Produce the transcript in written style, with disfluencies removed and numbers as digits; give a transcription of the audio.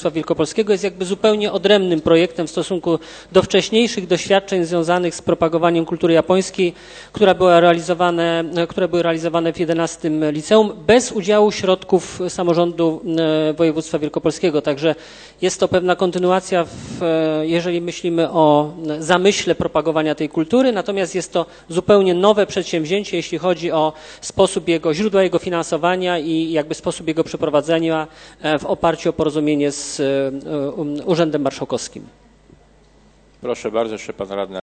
Województwa Wielkopolskiego jest jakby zupełnie odrębnym projektem w stosunku do wcześniejszych doświadczeń związanych z propagowaniem kultury japońskiej, które były realizowane w 11 liceum bez udziału środków samorządu województwa wielkopolskiego. Także jest to pewna kontynuacja, jeżeli myślimy o zamyśle propagowania tej kultury, natomiast jest to zupełnie nowe przedsięwzięcie, jeśli chodzi o sposób źródła jego finansowania i jakby sposób jego przeprowadzenia w oparciu o porozumienie z Urzędem Marszałkowskim. Proszę bardzo, jeszcze pan radny.